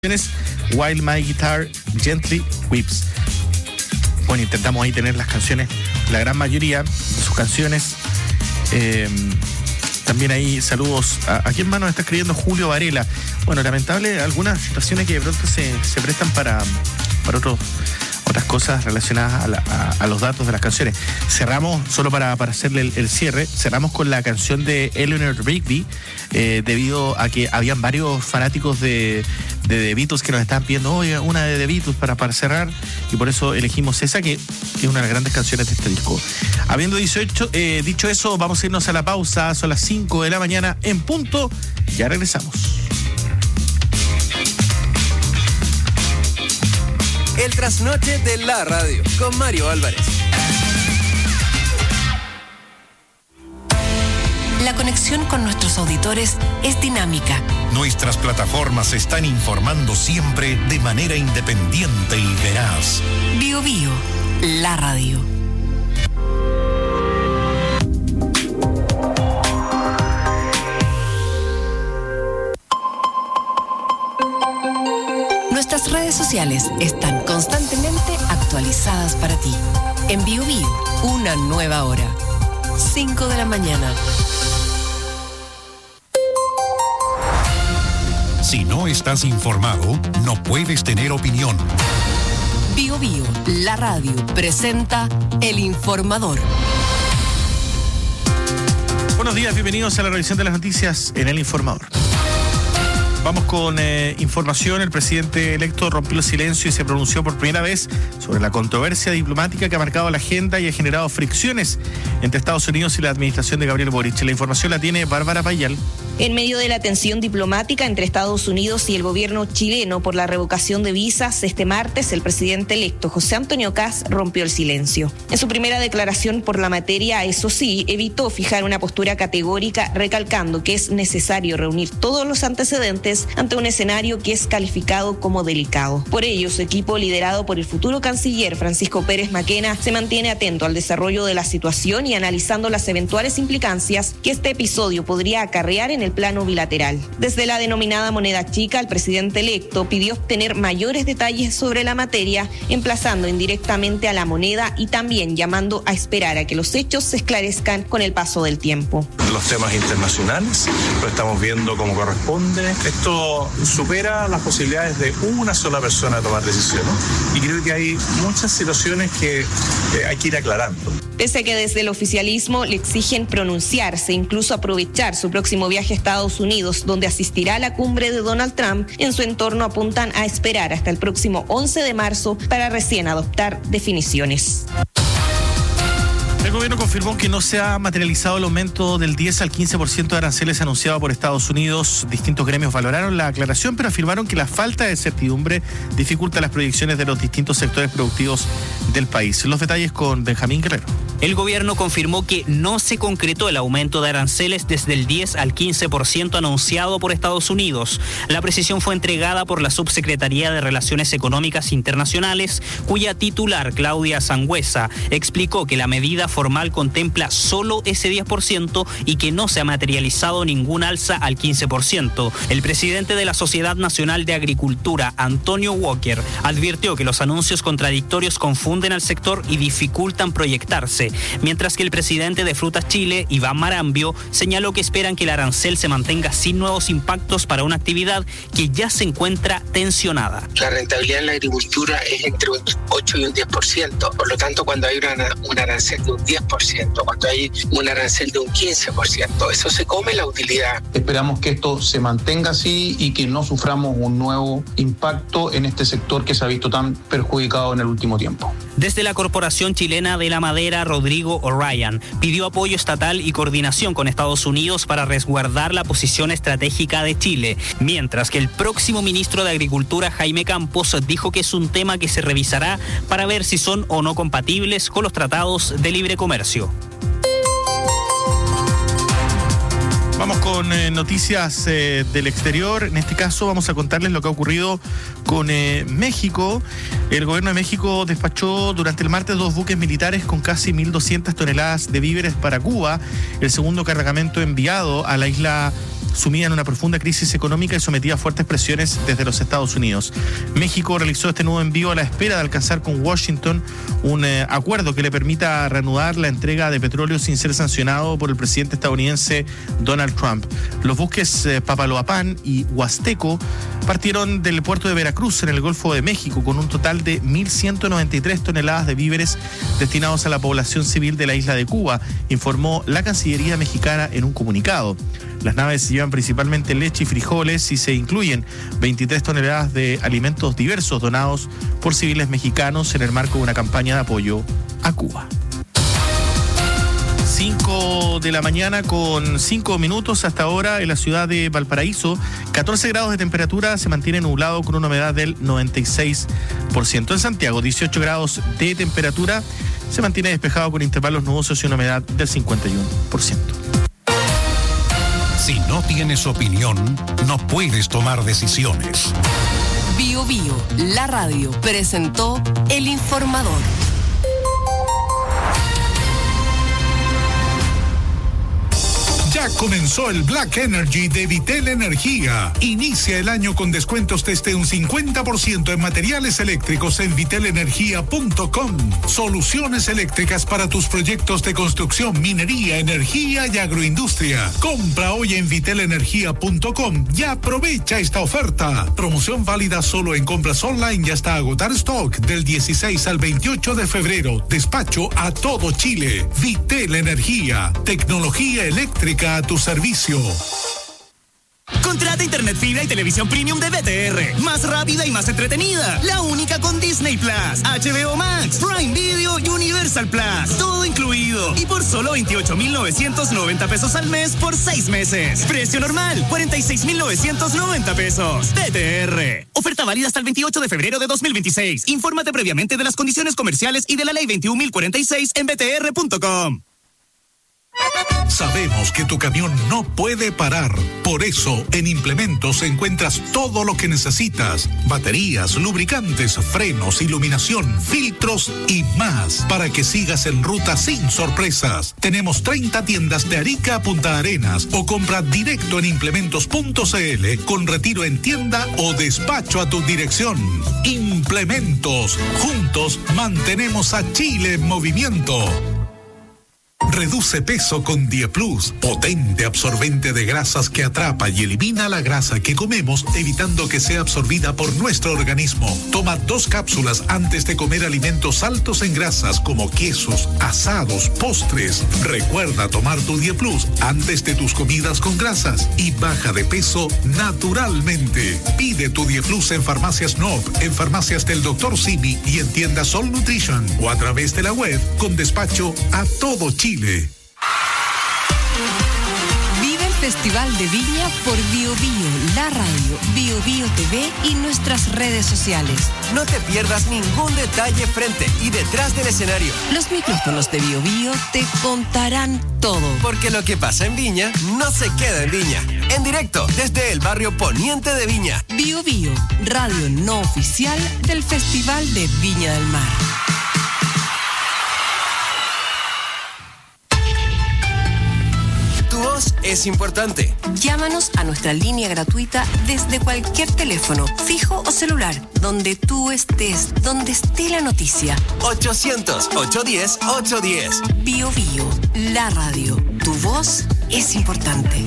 While My Guitar Gently Weeps. Bueno, intentamos ahí tener las canciones, la gran mayoría de sus canciones. También ahí saludos a quien más nos está escribiendo, Julio Varela. Bueno, lamentable algunas situaciones que de pronto se prestan para otras cosas relacionadas a los datos de las canciones. Cerramos, solo para hacerle el cierre, cerramos con la canción de Eleanor Rigby, debido a que habían varios fanáticos de The Beatles que nos estaban pidiendo, oye, una de The Beatles para cerrar, y por eso elegimos esa, que es una de las grandes canciones de este disco. Habiendo dicho eso, vamos a irnos a la pausa. Son las 5 de la mañana en punto. Ya regresamos. El trasnoche de la radio con Mario Álvarez. La conexión con nuestros auditores es dinámica. Nuestras plataformas están informando siempre de manera independiente y veraz. Bio Bio, la radio. Nuestras redes sociales están constantemente actualizadas para ti. En Bio Bio, una nueva hora. 5 de la mañana. Si no estás informado, no puedes tener opinión. Bio Bio, la radio, presenta El Informador. Buenos días, bienvenidos a la revisión de las noticias en El Informador. Vamos con información. El presidente electo rompió el silencio y se pronunció por primera vez sobre la controversia diplomática que ha marcado la agenda y ha generado fricciones entre Estados Unidos y la administración de Gabriel Boric. La información la tiene Bárbara Payal. En medio de la tensión diplomática entre Estados Unidos y el gobierno chileno por la revocación de visas, este martes el presidente electo José Antonio Kast rompió el silencio. En su primera declaración por la materia, eso sí, evitó fijar una postura categórica, recalcando que es necesario reunir todos los antecedentes ante un escenario que es calificado como delicado. Por ello, su equipo, liderado por el futuro canciller Francisco Pérez Maquena, se mantiene atento al desarrollo de la situación y analizando las eventuales implicancias que este episodio podría acarrear en el plano bilateral. Desde la denominada moneda chica, el presidente electo pidió obtener mayores detalles sobre la materia, emplazando indirectamente a la moneda y también llamando a esperar a que los hechos se esclarezcan con el paso del tiempo. Los temas internacionales lo estamos viendo como corresponde. Esto supera las posibilidades de una sola persona de tomar decisiones y creo que hay muchas situaciones que hay que ir aclarando. Pese a que desde el oficialismo le exigen pronunciarse, incluso aprovechar su próximo viaje a Estados Unidos, donde asistirá a la cumbre de Donald Trump, en su entorno apuntan a esperar hasta el próximo 11 de marzo para recién adoptar definiciones. El gobierno confirmó que no se ha materializado el aumento del 10 al 15% de aranceles anunciado por Estados Unidos. Distintos gremios valoraron la aclaración, pero afirmaron que la falta de certidumbre dificulta las proyecciones de los distintos sectores productivos del país. Los detalles con Benjamín Guerrero. El gobierno confirmó que no se concretó el aumento de aranceles desde el 10 al 15% anunciado por Estados Unidos. La precisión fue entregada por la Subsecretaría de Relaciones Económicas Internacionales, cuya titular, Claudia Sangüesa, explicó que la medida formal contempla solo ese 10% y que no se ha materializado ningún alza al 15%. El presidente de la Sociedad Nacional de Agricultura, Antonio Walker, advirtió que los anuncios contradictorios confunden al sector y dificultan proyectarse, mientras que el presidente de Frutas Chile, Iván Marambio, señaló que esperan que el arancel se mantenga sin nuevos impactos para una actividad que ya se encuentra tensionada. La rentabilidad en la agricultura es entre un 8 y un 10%, por lo tanto cuando hay un arancel de un 10%, cuando hay un arancel de un 15%, eso se come la utilidad. Esperamos que esto se mantenga así y que no suframos un nuevo impacto en este sector que se ha visto tan perjudicado en el último tiempo. Desde la Corporación Chilena de la Madera, Rodrigo O'Ryan pidió apoyo estatal y coordinación con Estados Unidos para resguardar la posición estratégica de Chile, mientras que el próximo ministro de Agricultura, Jaime Campos, dijo que es un tema que se revisará para ver si son o no compatibles con los tratados de libre comercio. Vamos con noticias del exterior. En este caso vamos a contarles lo que ha ocurrido con México. El gobierno de México despachó durante el martes 2 buques militares con casi 1.200 toneladas de víveres para Cuba, el segundo cargamento enviado a la isla sumida en una profunda crisis económica y sometida a fuertes presiones desde los Estados Unidos. México realizó este nuevo envío a la espera de alcanzar con Washington un acuerdo que le permita reanudar la entrega de petróleo sin ser sancionado por el presidente estadounidense Donald Trump. Los buques Papaloapan y Huasteco partieron del puerto de Veracruz en el Golfo de México con un total de 1.193 toneladas de víveres destinados a la población civil de la isla de Cuba, informó la Cancillería mexicana en un comunicado. Las naves llevan principalmente leche y frijoles y se incluyen 23 toneladas de alimentos diversos donados por civiles mexicanos en el marco de una campaña de apoyo a Cuba. 5 de la mañana con 5 minutos hasta ahora en la ciudad de Valparaíso. 14 grados de temperatura, se mantiene nublado con una humedad del 96%. En Santiago, 18 grados de temperatura, se mantiene despejado con intervalos nubosos y una humedad del 51%. Si no tienes opinión, no puedes tomar decisiones. Bio Bio, la radio, presentó El Informador. Ya comenzó el Black Energy de Vitel Energía. Inicia el año con descuentos desde un 50% en materiales eléctricos en vitelenergia.com. Soluciones eléctricas para tus proyectos de construcción, minería, energía y agroindustria. Compra hoy en vitelenergia.com y aprovecha esta oferta. Promoción válida solo en compras online y hasta agotar stock del 16 al 28 de febrero. Despacho a todo Chile. Vitel Energía. Tecnología eléctrica a tu servicio. Contrata internet fibra y televisión premium de BTR. Más rápida y más entretenida. La única con Disney Plus, HBO Max, Prime Video y Universal Plus. Todo incluido. Y por solo 28,990 pesos al mes por 6 meses. Precio normal, 46,990 pesos. BTR. Oferta válida hasta el 28 de febrero de 2026. Infórmate previamente de las condiciones comerciales y de la ley 21.046 en btr.com. Sabemos que tu camión no puede parar. Por eso, en Implementos encuentras todo lo que necesitas. Baterías, lubricantes, frenos, iluminación, filtros y más. Para que sigas en ruta sin sorpresas. Tenemos 30 tiendas de Arica a Punta Arenas o compra directo en implementos.cl con retiro en tienda o despacho a tu dirección. Implementos. Juntos mantenemos a Chile en movimiento. Reduce peso con DiePlus, potente absorbente de grasas que atrapa y elimina la grasa que comemos, evitando que sea absorbida por nuestro organismo. Toma 2 cápsulas antes de comer alimentos altos en grasas como quesos, asados, postres. Recuerda tomar tu DiePlus antes de tus comidas con grasas y baja de peso naturalmente. Pide tu DiePlus en Farmacias Nob, en Farmacias del Dr. Simi y en tiendas Sol Nutrition o a través de la web con despacho a todo Chile. Vive el Festival de Viña por Bio Bio, la radio, Bio Bio TV y nuestras redes sociales. No te pierdas ningún detalle frente y detrás del escenario. Los micrófonos de Bio Bio te contarán todo. Porque lo que pasa en Viña no se queda en Viña. En directo desde el barrio poniente de Viña. Bio Bio, radio no oficial del Festival de Viña del Mar. Es importante. Llámanos a nuestra línea gratuita desde cualquier teléfono, fijo o celular, donde tú estés, donde esté la noticia. 800-810-810. Bio Bio, la radio. Tu voz es importante.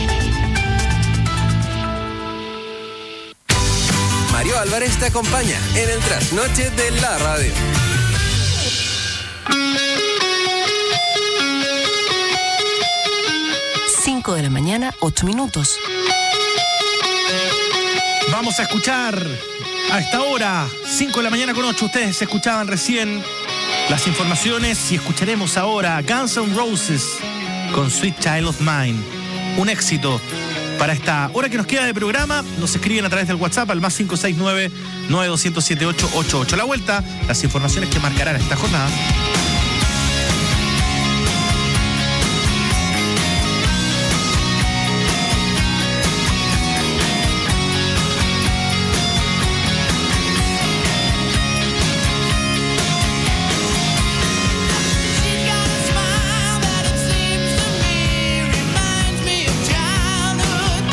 Mario Álvarez te acompaña en el trasnoche de la radio. 5 de la mañana, 8 minutos. Vamos a escuchar a esta hora, 5 de la mañana con 8. Ustedes escuchaban recién las informaciones y escucharemos ahora Guns N' Roses con Sweet Child of Mine. Un éxito para esta hora que nos queda de programa. Nos escriben a través del WhatsApp al más 569-9207-888. A la vuelta, las informaciones que marcarán esta jornada. She's got a smile that it seems to me reminds me of childhood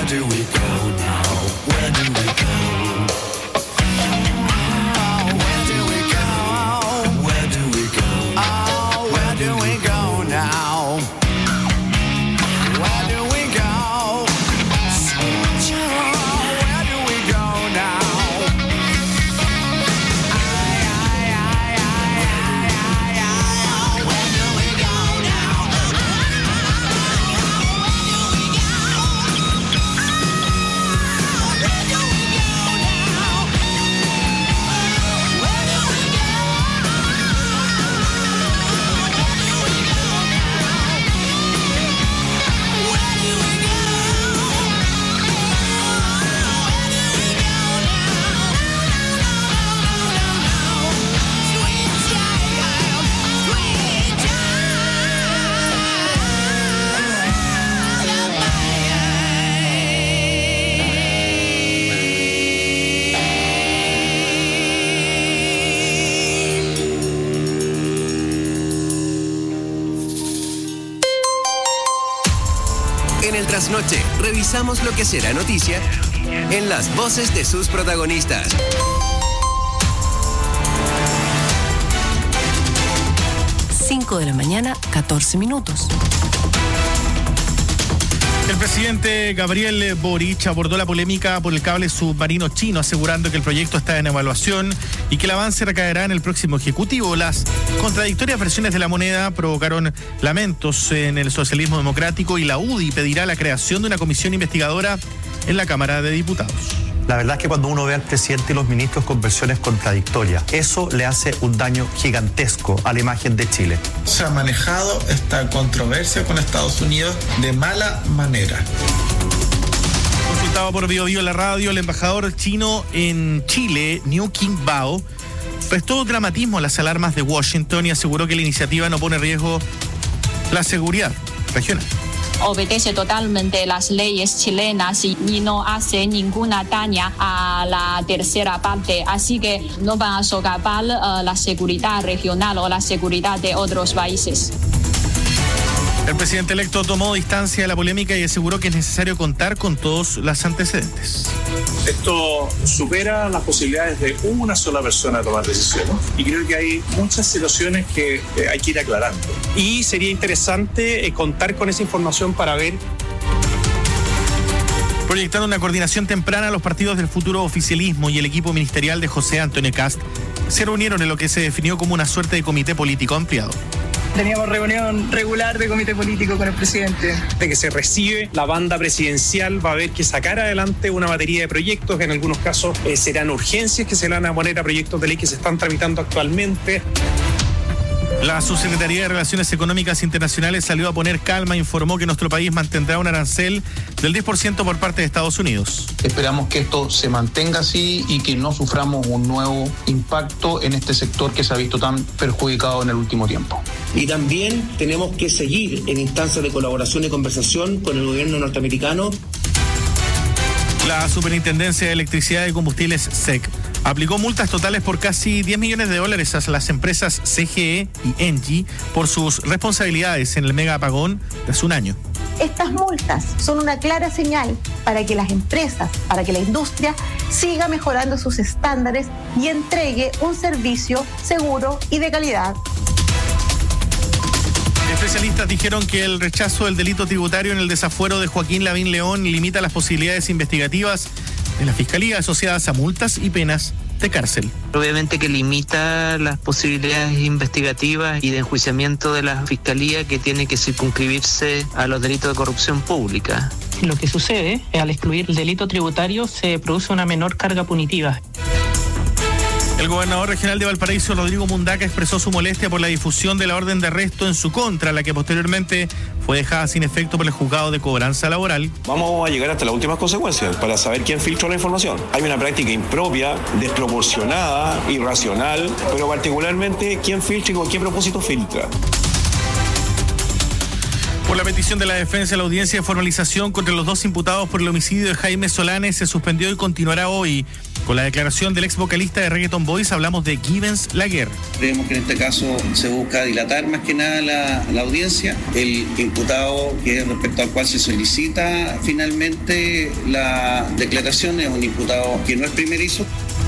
do we go now? Where do we go? Where do we go? Where do we go? Oh, where do we go now? Where do we go? Sweet child, where do we go now? Where do we go now? En el Trasnoche, revisamos lo que será noticia en las voces de sus protagonistas. Cinco de la mañana, 14 minutos. El presidente Gabriel Boric abordó la polémica por el cable submarino chino, asegurando que el proyecto está en evaluación y que el avance recaerá en el próximo ejecutivo. Las contradictorias versiones de la moneda provocaron lamentos en el socialismo democrático y la UDI pedirá la creación de una comisión investigadora en la Cámara de Diputados. La verdad es que cuando uno ve al presidente y los ministros con versiones contradictorias, eso le hace un daño gigantesco a la imagen de Chile. Se ha manejado esta controversia con Estados Unidos de mala manera. Consultado por BioBio la radio, el embajador chino en Chile, Niu Qingbao, prestó dramatismo a las alarmas de Washington y aseguró que la iniciativa no pone en riesgo la seguridad regional. Obedece totalmente las leyes chilenas y no hace ninguna daña a la tercera parte, así que no van a socavar la seguridad regional o la seguridad de otros países. El presidente electo tomó distancia de la polémica y aseguró que es necesario contar con todos los antecedentes. Esto supera las posibilidades de una sola persona tomar decisiones y creo que hay muchas situaciones que hay que ir aclarando. Y sería interesante contar con esa información para ver. Proyectando una coordinación temprana, los partidos del futuro oficialismo y el equipo ministerial de José Antonio Kast se reunieron en lo que se definió como una suerte de comité político ampliado. Teníamos reunión regular de comité político con el presidente. De que se recibe la banda presidencial, va a haber que sacar adelante una batería de proyectos, que en algunos casos serán urgencias que se van a poner a proyectos de ley que se están tramitando actualmente. La Subsecretaría de Relaciones Económicas Internacionales salió a poner calma e informó que nuestro país mantendrá un arancel del 10% por parte de Estados Unidos. Esperamos que esto se mantenga así y que no suframos un nuevo impacto en este sector que se ha visto tan perjudicado en el último tiempo. Y también tenemos que seguir en instancias de colaboración y conversación con el gobierno norteamericano. La Superintendencia de Electricidad y Combustibles SEC aplicó multas totales por casi $10 millones a las empresas CGE y Engie por sus responsabilidades en el mega apagón de hace un año. Estas multas son una clara señal para que las empresas, para que la industria siga mejorando sus estándares y entregue un servicio seguro y de calidad. Especialistas dijeron que el rechazo del delito tributario en el desafuero de Joaquín Lavín León limita las posibilidades investigativas de la Fiscalía asociadas a multas y penas de cárcel. Obviamente que limita las posibilidades investigativas y de enjuiciamiento de la Fiscalía, que tiene que circunscribirse a los delitos de corrupción pública. Lo que sucede es, al excluir el delito tributario, se produce una menor carga punitiva. El gobernador regional de Valparaíso, Rodrigo Mundaca, expresó su molestia por la difusión de la orden de arresto en su contra, la que posteriormente fue dejada sin efecto por el juzgado de cobranza laboral. Vamos a llegar hasta las últimas consecuencias para saber quién filtró la información. Hay una práctica impropia, desproporcionada, irracional, pero particularmente quién filtra y con qué propósito filtra. Por Por la petición de la defensa, la audiencia de formalización contra los 2 imputados por el homicidio de Jaime Solanes se suspendió y continuará hoy. Con la declaración del ex vocalista de Reggaeton Boys hablamos de Givens Laguerre. Creemos que en este caso se busca dilatar más que nada la audiencia. El imputado respecto al cual se solicita finalmente la declaración es un imputado que no es primerizo.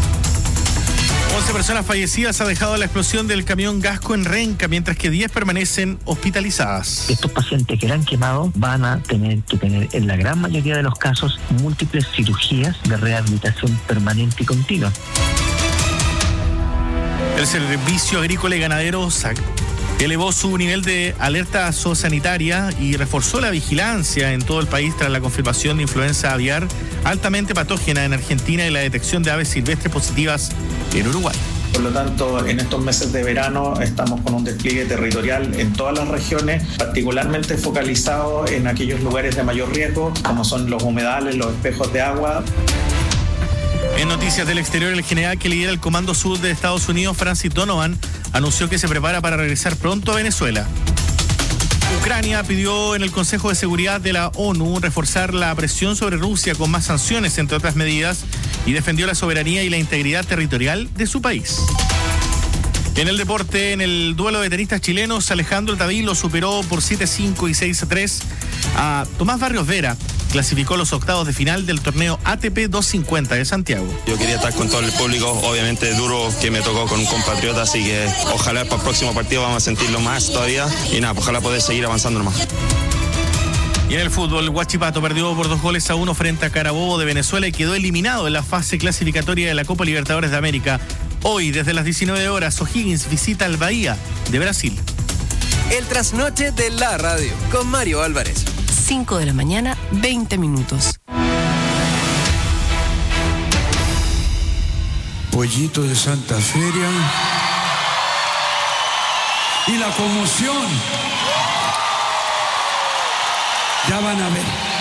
11 personas fallecidas ha dejado la explosión del camión Gasco en Renca, mientras que 10 permanecen hospitalizadas. Estos pacientes que eran quemados van a tener que tener, en la gran mayoría de los casos, múltiples cirugías de rehabilitación permanente y continua. El Servicio Agrícola y Ganadero SAC elevó su nivel de alerta zoosanitaria y reforzó la vigilancia en todo el país tras la confirmación de influenza aviar altamente patógena en Argentina y la detección de aves silvestres positivas en Uruguay. Por lo tanto, en estos meses de verano estamos con un despliegue territorial en todas las regiones, particularmente focalizado en aquellos lugares de mayor riesgo, como son los humedales, los espejos de agua. En noticias del exterior, el general que lidera el Comando Sur de Estados Unidos, Francis Donovan, anunció que se prepara para regresar pronto a Venezuela. Ucrania pidió en el Consejo de Seguridad de la ONU reforzar la presión sobre Rusia con más sanciones, entre otras medidas, y defendió la soberanía y la integridad territorial de su país. En el deporte, en el duelo de tenistas chilenos, Alejandro Tavilo superó por 7-5 y 6-3 a Tomás Barrios Vera. Clasificó los octavos de final del torneo ATP 250 de Santiago. Yo quería estar con todo el público, obviamente duro que me tocó con un compatriota, así que ojalá para el próximo partido vamos a sentirlo más todavía y nada, ojalá poder seguir avanzando nomás. Y en el fútbol, Huachipato perdió por 2-1 frente a Carabobo de Venezuela y quedó eliminado en la fase clasificatoria de la Copa Libertadores de América. Hoy, desde las 19 horas, O'Higgins visita al Bahía de Brasil. El trasnoche de la radio con Mario Álvarez. 5 de la mañana, 20 minutos. Pollito de Santa Feria y la conmoción. Ya van a ver.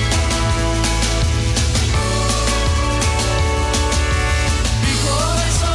Mi corazón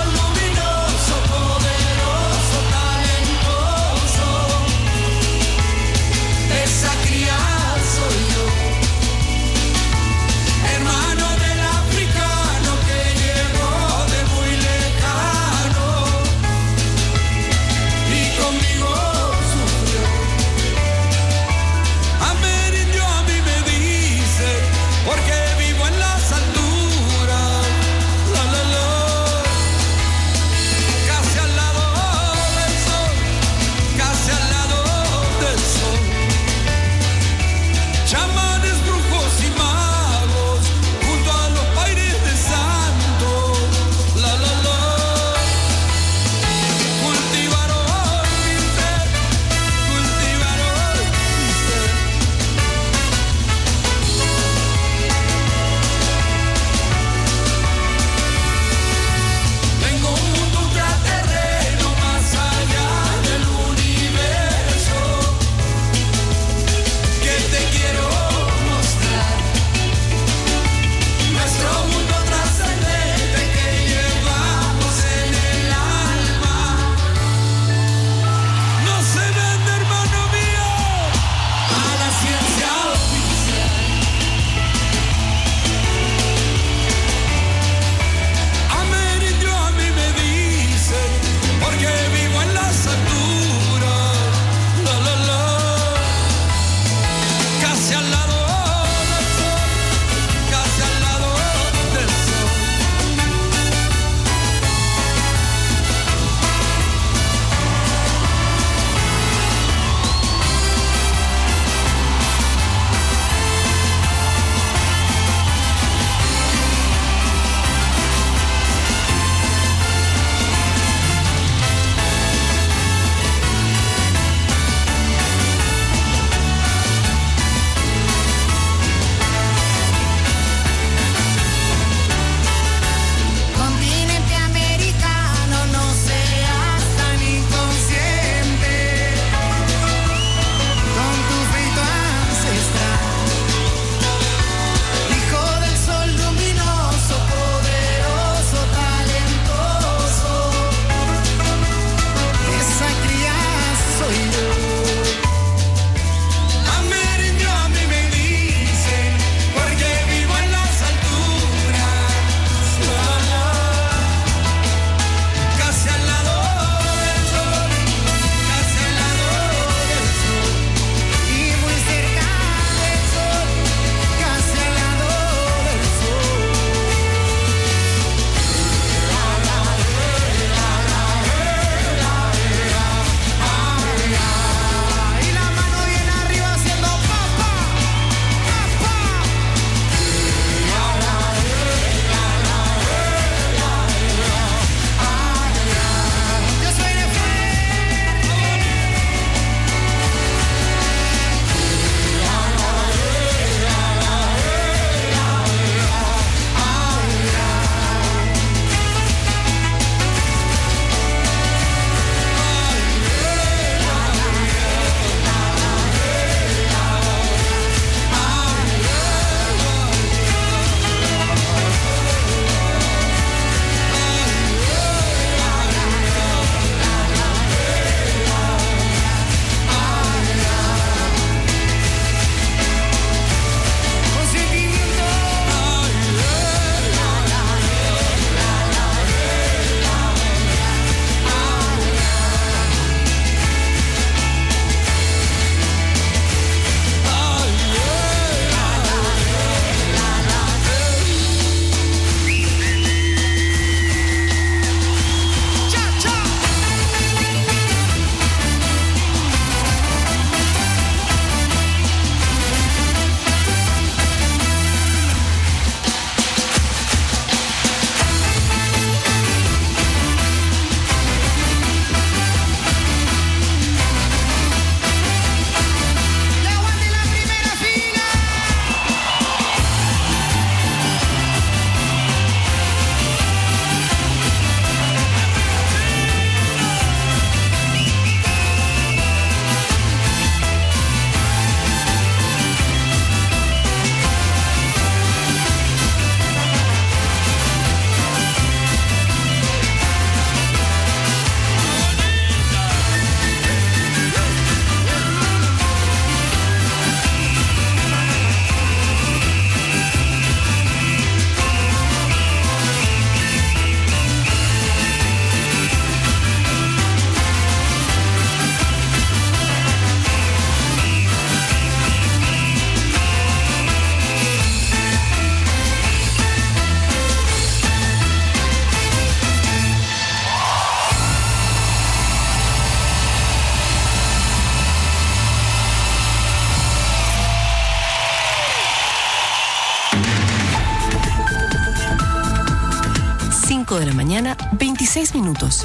5 de la mañana, 26 minutos.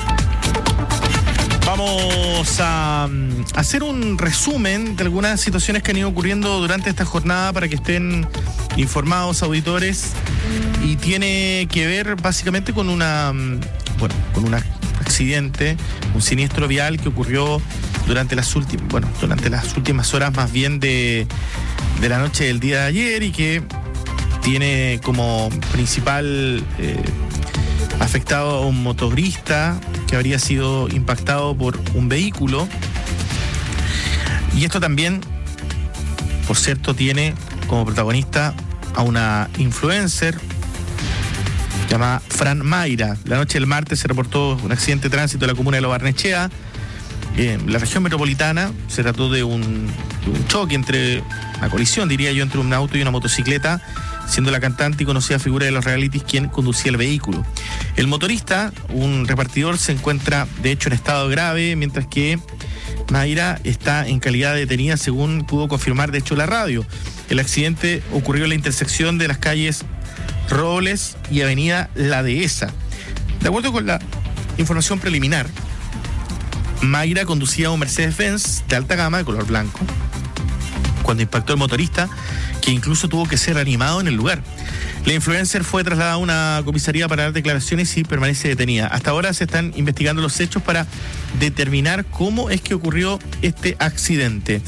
Vamos a hacer un resumen de algunas situaciones que han ido ocurriendo durante esta jornada para que estén informados, auditores, y tiene que ver básicamente con un accidente, un siniestro vial que ocurrió durante las últimas horas más bien de la noche del día de ayer, y que tiene como principal afectado a un motorista que habría sido impactado por un vehículo. Y esto también, por cierto, tiene como protagonista a una influencer llamada Fran Mayra. La noche del martes se reportó un accidente de tránsito en la comuna de Lo Barnechea, en la región metropolitana. Se trató de un choque, una colisión, diría yo, entre un auto y una motocicleta, siendo la cantante y conocida figura de los realities quien conducía el vehículo. El motorista, un repartidor, se encuentra de hecho en estado grave, mientras que Mayra está en calidad de detenida, según pudo confirmar de hecho la radio. El accidente ocurrió en la intersección de las calles Robles y avenida La Dehesa. De acuerdo con la información preliminar, Mayra conducía un Mercedes-Benz de alta gama de color blanco cuando impactó el motorista, que incluso tuvo que ser reanimado en el lugar. La influencer fue trasladada a una comisaría para dar declaraciones y permanece detenida. Hasta ahora se están investigando los hechos para determinar cómo es que ocurrió este accidente.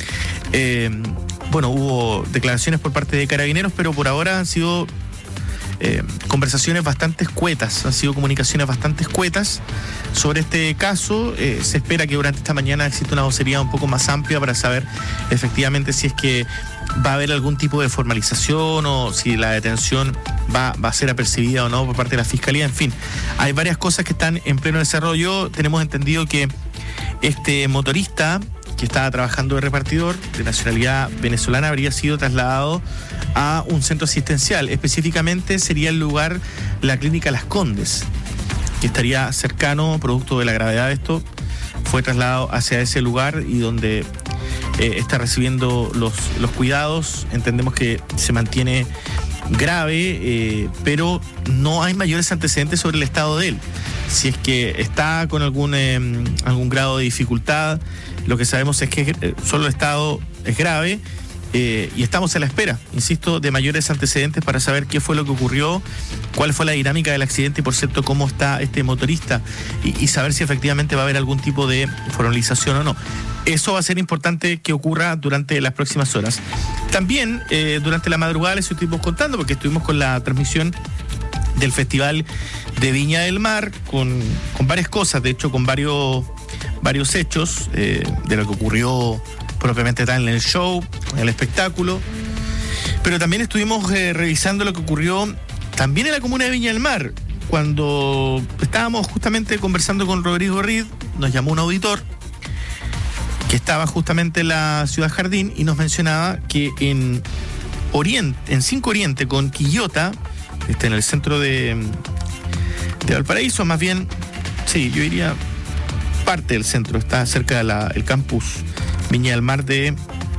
Hubo declaraciones por parte de Carabineros, pero por ahora han sido conversaciones bastante escuetas, han sido comunicaciones bastante escuetas sobre este caso. Se espera que durante esta mañana exista una vocería un poco más amplia para saber efectivamente si es que va a haber algún tipo de formalización o si la detención va a ser apercibida o no por parte de la Fiscalía. En fin, hay varias cosas que están en pleno desarrollo. Tenemos entendido que este motorista que estaba trabajando de repartidor de nacionalidad venezolana habría sido trasladado a un centro asistencial. Específicamente sería el lugar, la clínica Las Condes, que estaría cercano, producto de la gravedad de esto. Fue trasladado hacia ese lugar y donde está recibiendo los cuidados. Entendemos que se mantiene grave, pero no hay mayores antecedentes sobre el estado de él. Si es que está con algún grado de dificultad, lo que sabemos es que solo el estado es grave, y estamos a la espera, insisto, de mayores antecedentes para saber qué fue lo que ocurrió, cuál fue la dinámica del accidente y, por cierto, cómo está este motorista, y saber si efectivamente va a haber algún tipo de formalización o no. Eso va a ser importante que ocurra durante las próximas horas. También durante la madrugada les estuvimos contando, porque estuvimos con la transmisión del Festival de Viña del Mar, con varias cosas, de hecho con varios hechos de lo que ocurrió propiamente tal en el show, en el espectáculo. Pero también estuvimos revisando lo que ocurrió también en la comuna de Viña del Mar. Cuando estábamos justamente conversando con Rodrigo Reed, nos llamó un auditor que estaba justamente en la Ciudad Jardín y nos mencionaba que en 5 Oriente con Quillota, en el centro de Valparaíso, más bien, sí, yo diría parte del centro, está cerca del campus Viña del Mar de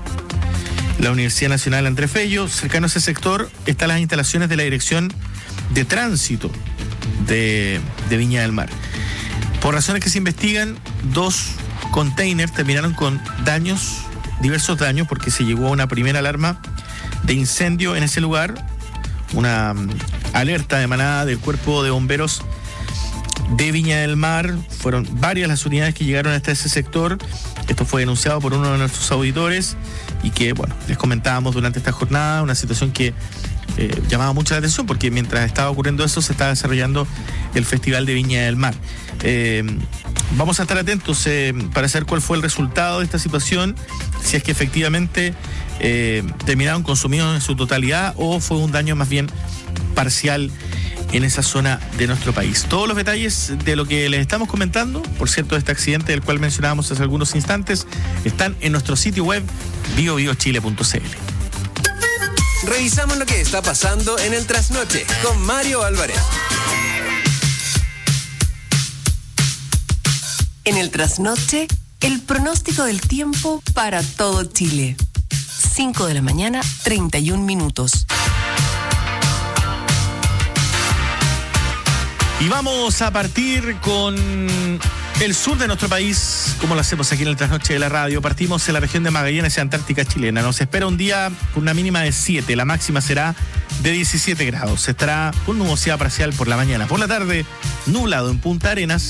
la Universidad Nacional Andrés Bello. Cercano a ese sector están las instalaciones de la Dirección de Tránsito de Viña del Mar. Por razones que se investigan, 2 containers terminaron con diversos daños, porque se llegó a una primera alarma de incendio en ese lugar, una alerta emanada del Cuerpo de Bomberos de Viña del Mar. Fueron varias las unidades que llegaron hasta ese sector. Esto fue denunciado por uno de nuestros auditores y que, les comentábamos durante esta jornada, una situación que llamaba mucho la atención, porque mientras estaba ocurriendo eso se estaba desarrollando el Festival de Viña del Mar. Vamos a estar atentos para saber cuál fue el resultado de esta situación, si es que efectivamente terminaron consumidos en su totalidad o fue un daño más bien parcial en esa zona de nuestro país. Todos los detalles de lo que les estamos comentando, por cierto, de este accidente del cual mencionábamos hace algunos instantes, están en nuestro sitio web biobiochile.cl. Revisamos lo que está pasando en el trasnoche con Mario Álvarez. En el trasnoche, el pronóstico del tiempo para todo Chile. 5 de la mañana, 31 minutos. Y vamos a partir con el sur de nuestro país, como lo hacemos aquí en el Trasnoche de la Radio. Partimos en la región de Magallanes, Antártica chilena. Nos espera un día con una mínima de 7, la máxima será de 17 grados. Estará con nubosidad parcial por la mañana. Por la tarde, nublado en Punta Arenas.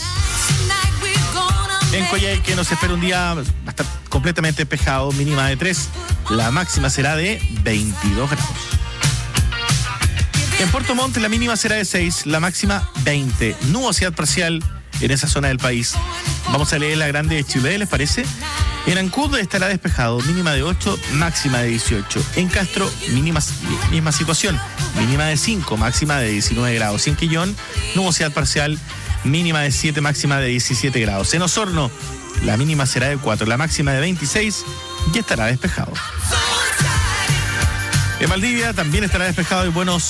En Coyhaique nos espera un día hasta completamente despejado, mínima de 3, la máxima será de 22 grados. En Puerto Montt la mínima será de 6, la máxima 20, nubosidad parcial en esa zona del país. Vamos a leer la grande de Chiloé, ¿les parece? En Ancud estará despejado, mínima de 8, máxima de 18. En Castro, misma situación, mínima de 5, máxima de 19 grados. Y en Quillón, nubosidad parcial, mínima de 7, máxima de 17 grados. En Osorno, la mínima será de 4, la máxima de 26 y estará despejado. En Valdivia también estará despejado y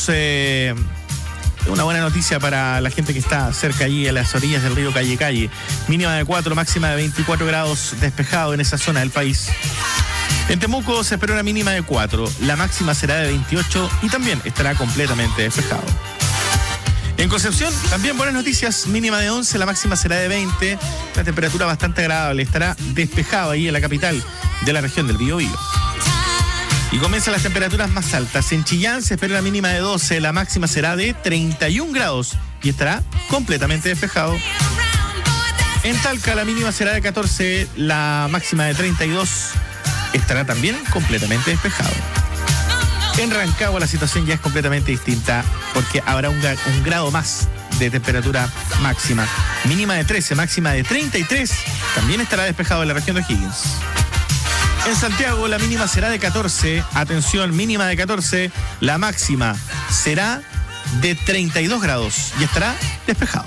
una buena noticia para la gente que está cerca allí a las orillas del río Calle. Mínima de 4, máxima de 24 grados, despejado en esa zona del país. En Temuco se espera una mínima de 4, la máxima será de 28 y también estará completamente despejado. En Concepción, también buenas noticias, mínima de 11, la máxima será de 20, la temperatura bastante agradable, estará despejado ahí en la capital de la región del Biobío. Y comienzan las temperaturas más altas. En Chillán se espera una mínima de 12, la máxima será de 31 grados y estará completamente despejado. En Talca la mínima será de 14, la máxima de 32, estará también completamente despejado. En Rancagua la situación ya es completamente distinta porque habrá un grado más de temperatura máxima. Mínima de 13, máxima de 33, también estará despejado en la región de O'Higgins. En Santiago la mínima será de 14, atención, mínima de 14, la máxima será de 32 grados y estará despejado.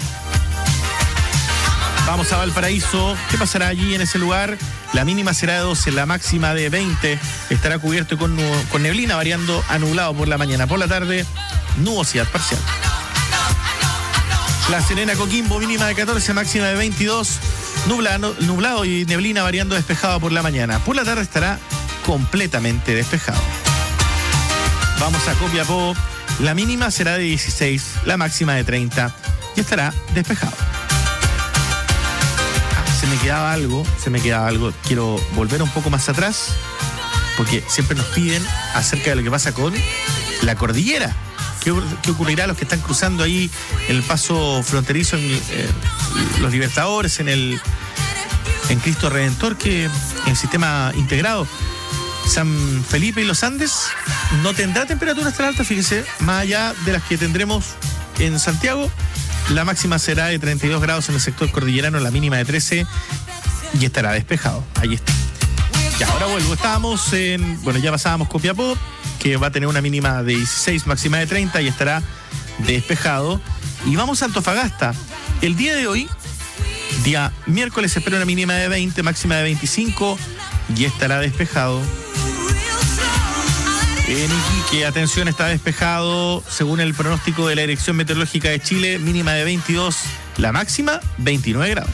Vamos a Valparaíso, ¿qué pasará allí en ese lugar? La mínima será de 12, la máxima de 20, estará cubierto con neblina variando a nublado por la mañana. Por la tarde, nubosidad parcial. La Serena, Coquimbo, mínima de 14, máxima de 22, nublado y neblina variando despejado por la mañana. Por la tarde estará completamente despejado. Vamos a Copiapó, la mínima será de 16, la máxima de 30 y estará despejado. Se me quedaba algo. Quiero volver un poco más atrás porque siempre nos piden acerca de lo que pasa con la cordillera. ¿Qué ocurrirá a los que están cruzando ahí el paso fronterizo en los Libertadores, en Cristo Redentor, que en el sistema integrado San Felipe y los Andes no tendrá temperaturas tan altas, fíjese, más allá de las que tendremos en Santiago? La máxima será de 32 grados en el sector cordillerano, la mínima de 13 y estará despejado. Ahí está. Y ahora vuelvo. Ya pasábamos Copiapó, que va a tener una mínima de 16, máxima de 30 y estará despejado. Y vamos a Antofagasta. El día de hoy, día miércoles, se espera una mínima de 20, máxima de 25 y estará despejado. En Iquique, atención, está despejado según el pronóstico de la Dirección Meteorológica de Chile, mínima de 22, la máxima 29 grados.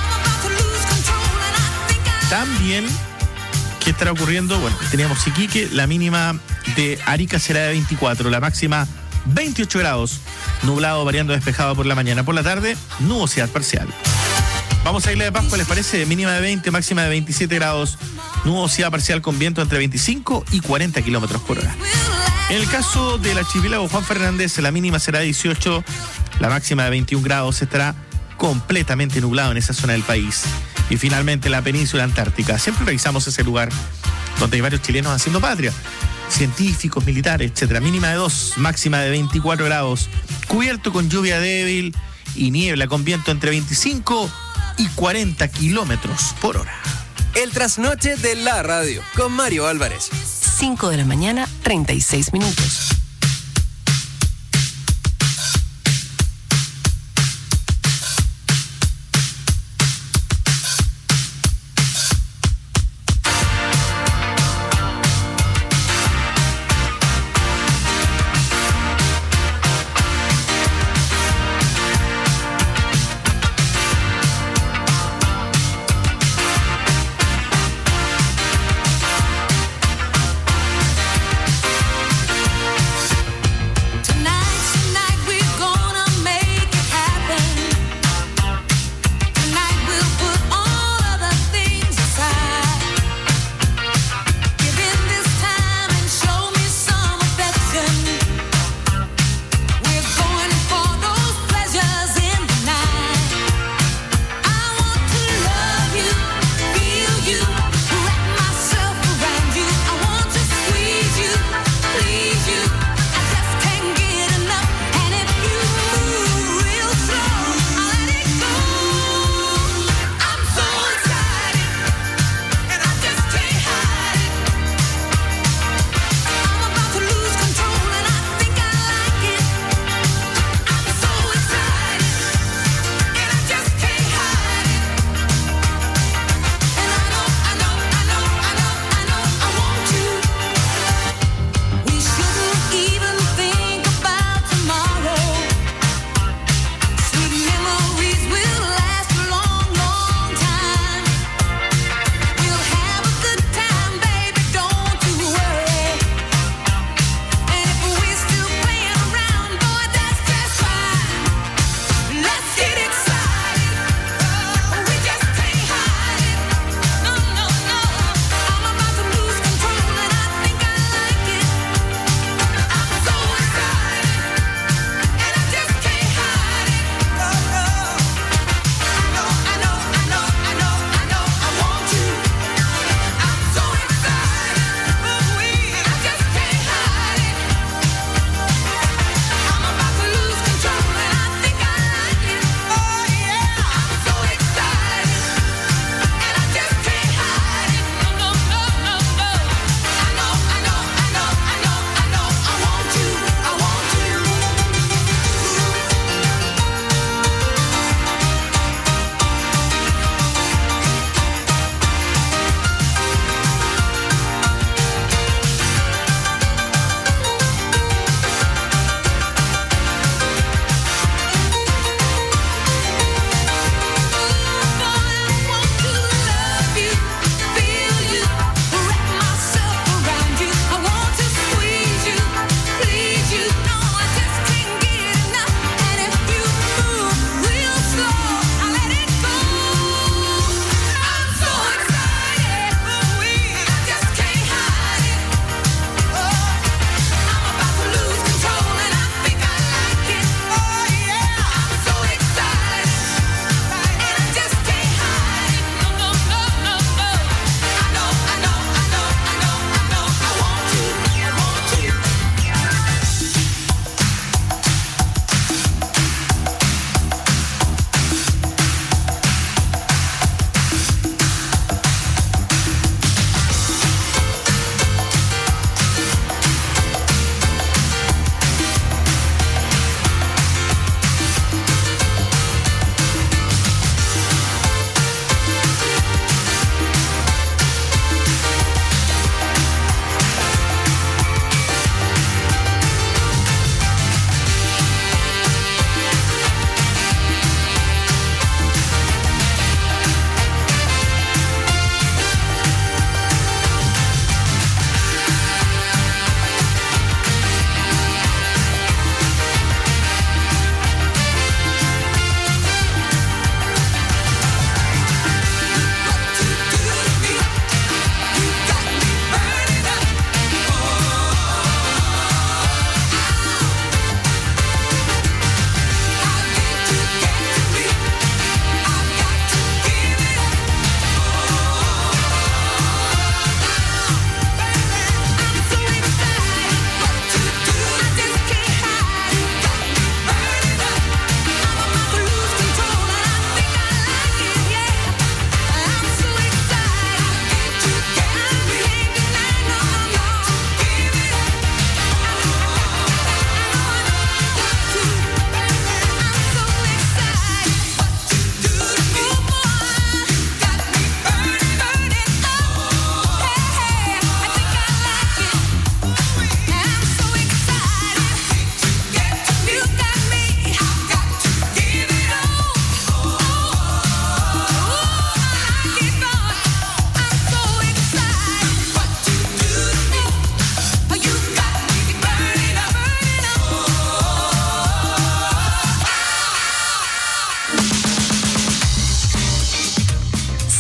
También, ¿qué estará ocurriendo? Bueno, teníamos Iquique, la mínima de Arica será de 24, la máxima 28 grados, nublado variando despejado por la mañana. Por la tarde, nubosidad parcial. Vamos a Isla de Pascua, ¿les parece? Mínima de 20, máxima de 27 grados, nubosidad parcial con viento entre 25 y 40 kilómetros por hora. En el caso del archipiélago Juan Fernández, la mínima será de 18, la máxima de 21 grados, estará completamente nublado en esa zona del país. Y finalmente la península antártica. Siempre revisamos ese lugar donde hay varios chilenos haciendo patria, científicos, militares, etcétera. Mínima de 2, máxima de 24 grados, cubierto con lluvia débil y niebla con viento entre 25 y 40 kilómetros por hora. El trasnoche de la radio con Mario Álvarez. 5 de la mañana, 36 minutos.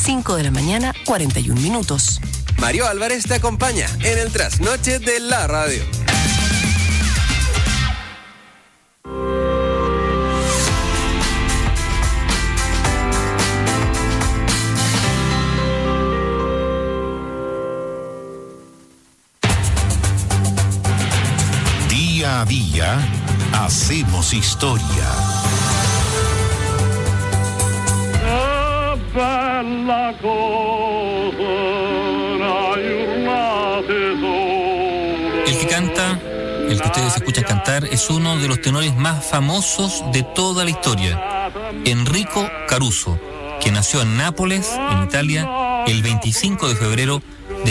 5 de la mañana, 41 minutos. Mario Álvarez te acompaña en el trasnoche de la radio. Día a día, hacemos historia. El que canta, el que ustedes escuchan cantar, es uno de los tenores más famosos de toda la historia, Enrico Caruso, que nació en Nápoles, en Italia, el 25 de febrero de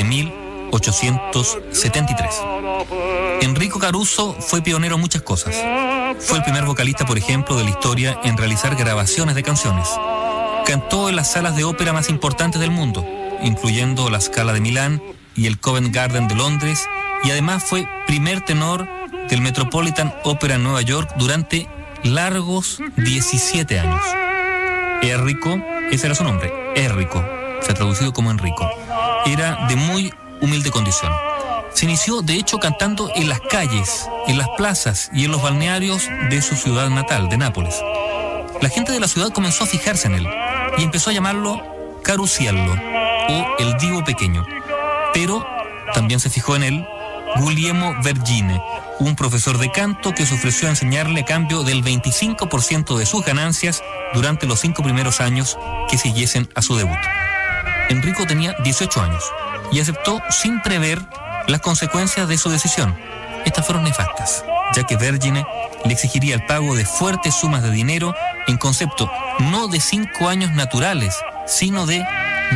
1873. Enrico Caruso fue pionero en muchas cosas. Fue el primer vocalista, por ejemplo, de la historia en realizar grabaciones de canciones. Cantó en las salas de ópera más importantes del mundo, incluyendo la Scala de Milán y el Covent Garden de Londres, y además fue primer tenor del Metropolitan Opera en Nueva York durante largos 17 años. Enrico, ese era su nombre, Enrico, se ha traducido como Enrico. Era de muy humilde condición. Se inició, de hecho, cantando en las calles, en las plazas y en los balnearios de su ciudad natal, de Nápoles. La gente de la ciudad comenzó a fijarse en él y empezó a llamarlo Carusiello o el Divo Pequeño. Pero también se fijó en él Guglielmo Vergine, un profesor de canto que se ofreció a enseñarle a cambio del 25% de sus ganancias durante los 5 primeros años que siguiesen a su debut. Enrico tenía 18 años y aceptó sin prever las consecuencias de su decisión. Estas fueron nefastas, ya que Vergine le exigiría el pago de fuertes sumas de dinero en concepto no de 5 años naturales, sino de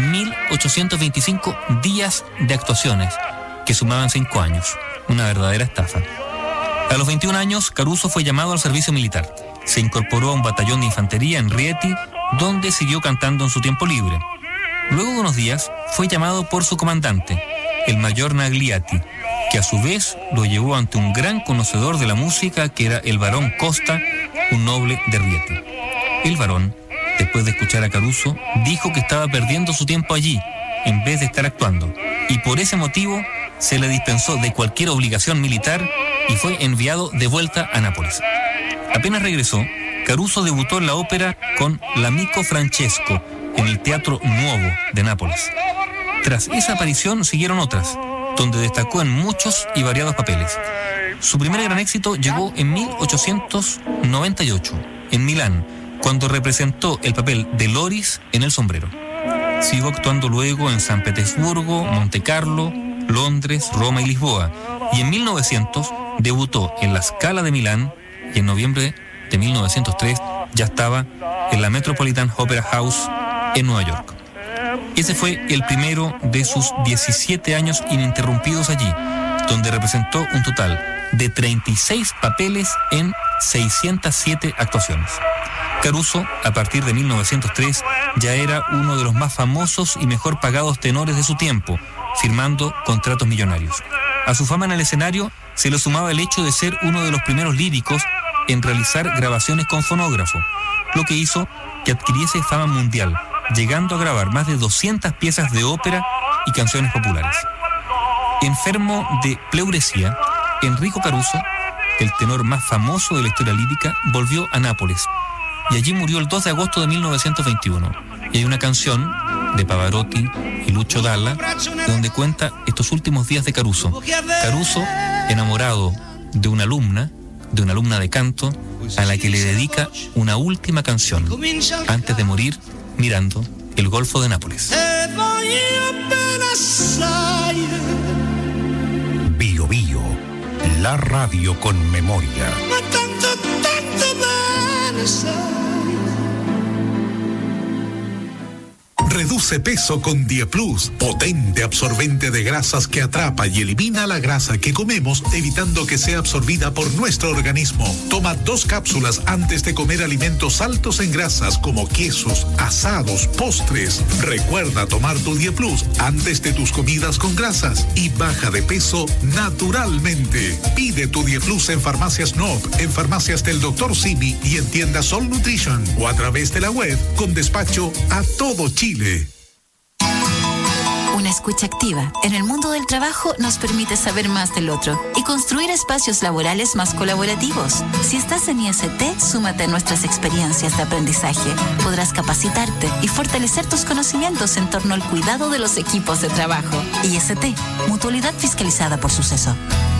1.825 días de actuaciones, que sumaban 5 años. Una verdadera estafa. A los 21 años, Caruso fue llamado al servicio militar. Se incorporó a un batallón de infantería en Rieti, donde siguió cantando en su tiempo libre. Luego de unos días, fue llamado por su comandante, el mayor Nagliati, que a su vez lo llevó ante un gran conocedor de la música que era el barón Costa, un noble de Rieti. El barón, después de escuchar a Caruso, dijo que estaba perdiendo su tiempo allí, en vez de estar actuando, y por ese motivo se le dispensó de cualquier obligación militar y fue enviado de vuelta a Nápoles. Apenas regresó, Caruso debutó en la ópera con L'Amico Francesco en el Teatro Nuovo de Nápoles. Tras esa aparición siguieron otras, donde destacó en muchos y variados papeles. Su primer gran éxito llegó en 1898, en Milán, cuando representó el papel de Loris en El sombrero. Siguió actuando luego en San Petersburgo, Montecarlo, Londres, Roma y Lisboa, y en 1900 debutó en la Scala de Milán y en noviembre de 1903 ya estaba en la Metropolitan Opera House en Nueva York. Ese fue el primero de sus 17 años ininterrumpidos allí, donde representó un total de 36 papeles en 607 actuaciones. Caruso, a partir de 1903, ya era uno de los más famosos y mejor pagados tenores de su tiempo, firmando contratos millonarios. A su fama en el escenario se le sumaba el hecho de ser uno de los primeros líricos en realizar grabaciones con fonógrafo, lo que hizo que adquiriese fama mundial, llegando a grabar más de 200 piezas de ópera y canciones populares. Enfermo de pleuresía, Enrico Caruso, el tenor más famoso de la historia lírica, volvió a Nápoles y allí murió el 2 de agosto de 1921. Y hay una canción de Pavarotti y Lucio Dalla donde cuenta estos últimos días de Caruso. Caruso, enamorado de una alumna de canto, a la que le dedica una última canción antes de morir, mirando el Golfo de Nápoles. Bio Bio, la radio con memoria. Reduce peso con Dieplus, potente absorbente de grasas que atrapa y elimina la grasa que comemos, evitando que sea absorbida por nuestro organismo. Toma 2 cápsulas antes de comer alimentos altos en grasas como quesos, asados, postres. Recuerda tomar tu Dieplus antes de tus comidas con grasas y baja de peso naturalmente. Pide tu Dieplus en Farmacias Nob, en farmacias del Dr. Simi y en tiendas Sol Nutrition o a través de la web con despacho a todo Chile. escucha activa en el mundo del trabajo nos permite saber más del otro y construir espacios laborales más colaborativos. Si estás en IST, súmate a nuestras experiencias de aprendizaje. Podrás capacitarte y fortalecer tus conocimientos en torno al cuidado de los equipos de trabajo. IST, Mutualidad fiscalizada por Suceso.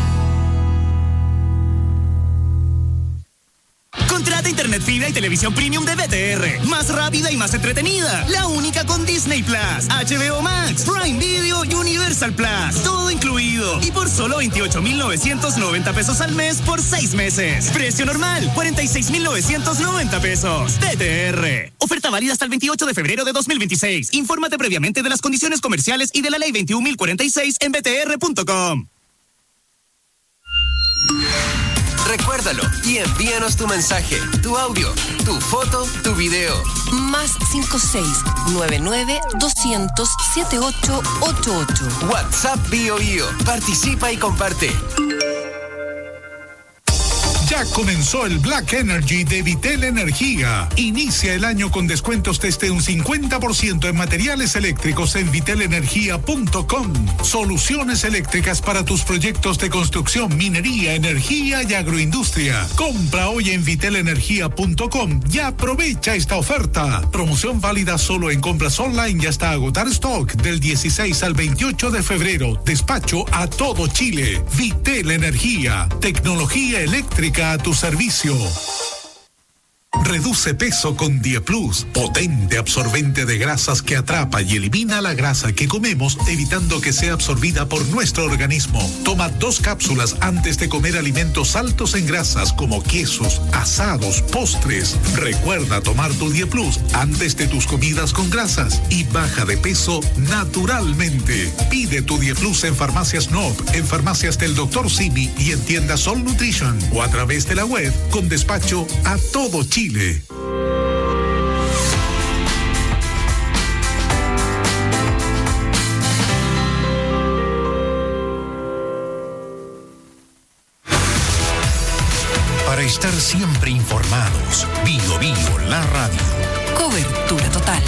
Contrata internet fibra y televisión premium de BTR. Más rápida y más entretenida. La única con Disney Plus, HBO Max, Prime Video y Universal Plus. Todo incluido. Y por solo 28,990 pesos al mes por 6 meses. Precio normal, 46,990 pesos. BTR. Oferta válida hasta el 28 de febrero de 2026. Infórmate previamente de las condiciones comerciales y de la ley 21.046 en btr.com. Recuérdalo y envíanos tu mensaje, tu audio, tu foto, tu video. Más 56-99-200-7888. WhatsApp Bio Bio. Participa y comparte. Ya comenzó el Black Energy de Vitel Energía. Inicia el año con descuentos desde un 50% en materiales eléctricos en vitelenergia.com. Soluciones eléctricas para tus proyectos de construcción, minería, energía y agroindustria. Compra hoy en vitelenergia.com y aprovecha esta oferta. Promoción válida solo en compras online y hasta agotar stock del 16 al 28 de febrero. Despacho a todo Chile. Vitel Energía. Tecnología eléctrica a tu servicio. Reduce peso con DiePlus, potente absorbente de grasas que atrapa y elimina la grasa que comemos, evitando que sea absorbida por nuestro organismo. Toma 2 cápsulas antes de comer alimentos altos en grasas como quesos, asados, postres. Recuerda tomar tu DiePlus antes de tus comidas con grasas y baja de peso naturalmente. Pide tu DiePlus en Farmacias Nob, en Farmacias del Dr. Simi y en tiendas Sol Nutrition o a través de la web con despacho a todo Chile. Para estar siempre informados, Bio Bio, la radio. Cobertura total.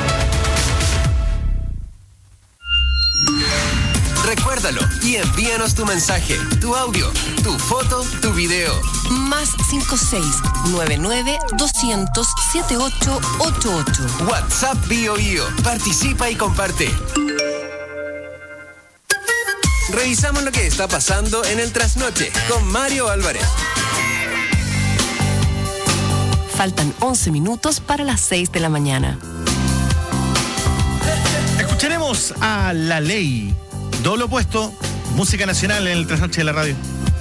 Recuérdalo y envíanos tu mensaje, tu audio, tu foto, tu video. Más 56-99-200-7888. WhatsApp Bio Bio. Participa y comparte. Revisamos lo que está pasando en el trasnoche con Mario Álvarez. Faltan 11 minutos para las 6 de la mañana. Escucharemos a La Ley. Doble opuesto, música nacional en el trasnoche de la radio.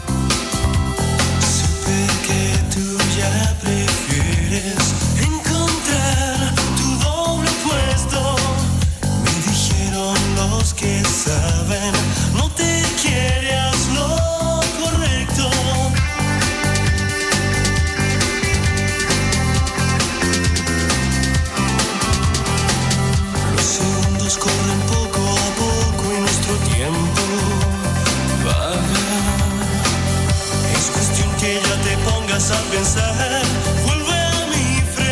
Supe que tú ya prefieres encontrar tu doble opuesto. Me dijeron los que saben, no te quieras lo correcto. Los segundos corren poco a poco y nuestro tiempo vaga. Es cuestión que ya te pongas a pensar. Vuelve a mi frente.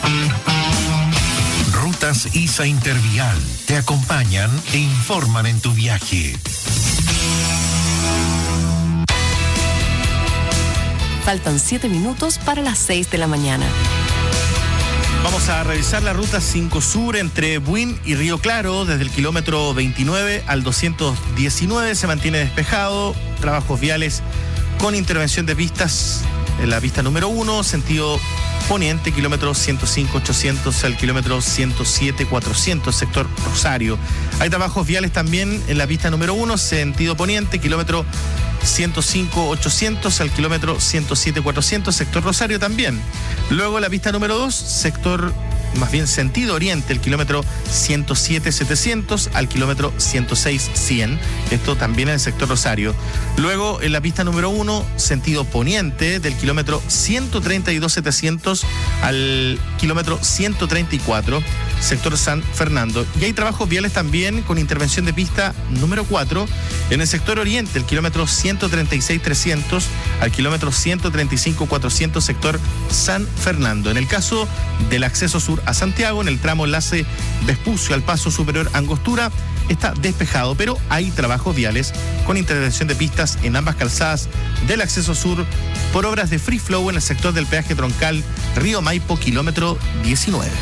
Rutas ISA Intervial te acompañan e informan en tu viaje. Faltan 7 minutos para las 6 de la mañana. Vamos a revisar la ruta 5 Sur entre Buin y Río Claro. Desde el kilómetro 29 al 219 se mantiene despejado. Trabajos viales con intervención de pistas en la pista número 1, sentido poniente, kilómetro 105-800 al kilómetro 107-400, sector Rosario. Hay trabajos viales también en la pista número 1, sentido poniente, kilómetro 105-800 al kilómetro 107-400, sector Rosario también. Luego la pista número 2, sector, más bien sentido oriente, el kilómetro 107-700 al kilómetro 106-100, esto también en el sector Rosario. Luego en la pista número 1, sentido poniente, del kilómetro 132-700 al kilómetro 134, sector San Fernando. Y hay trabajos viales también con intervención de pista número 4 en el sector oriente, el kilómetro 136-300 al kilómetro 135-400, sector San Fernando. En el caso del acceso sur a Santiago, en el tramo enlace Vespucio al Paso Superior Angostura, está despejado, pero hay trabajos viales con intervención de pistas en ambas calzadas del acceso sur por obras de free flow en el sector del peaje troncal Río Maipo, kilómetro 19.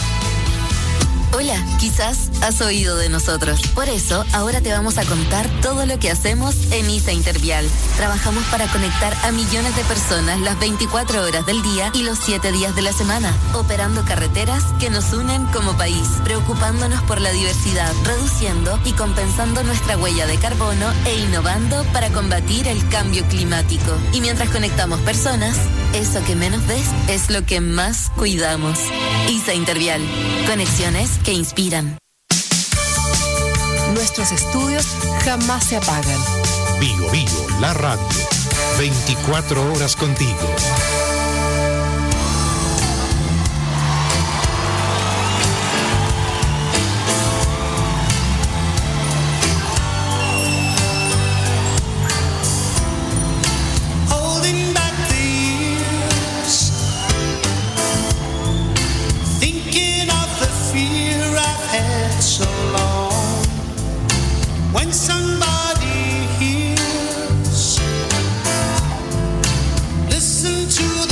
Hola, quizás has oído de nosotros. Por eso, ahora te vamos a contar todo lo que hacemos en ISA Intervial. Trabajamos para conectar a millones de personas las 24 horas del día y los 7 días de la semana, operando carreteras que nos unen como país, preocupándonos por la diversidad, reduciendo y compensando nuestra huella de carbono e innovando para combatir el cambio climático. Y mientras conectamos personas, eso que menos ves es lo que más cuidamos. ISA Intervial. Conexiones que inspiran. Nuestros estudios jamás se apagan. Bio Bio, la radio. 24 horas contigo. When somebody hears, listen to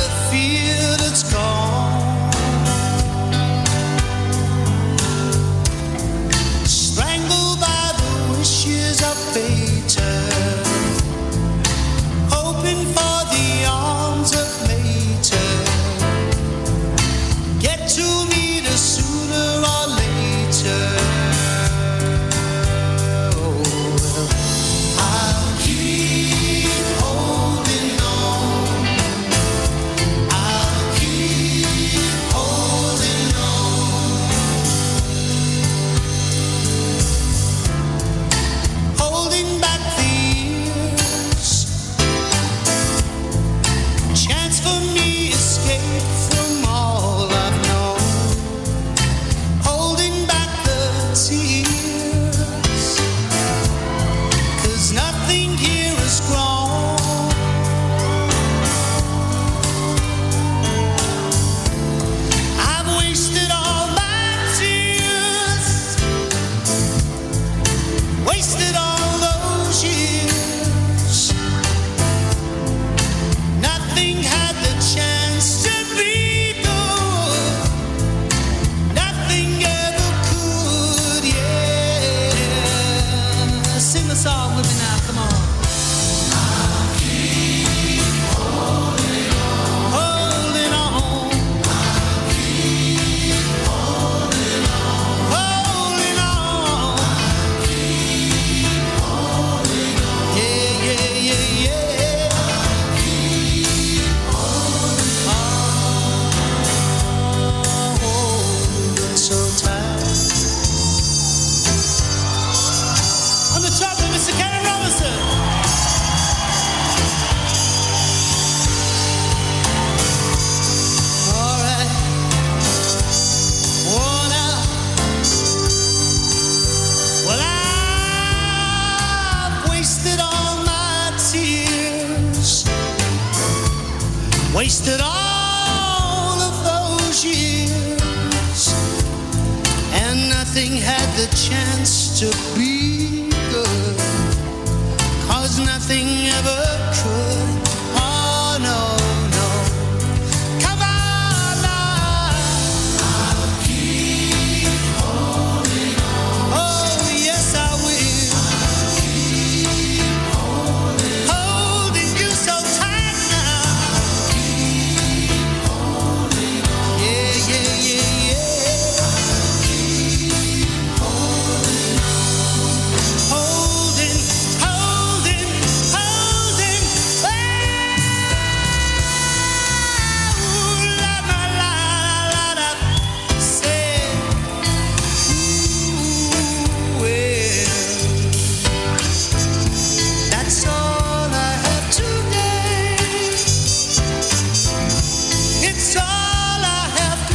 to be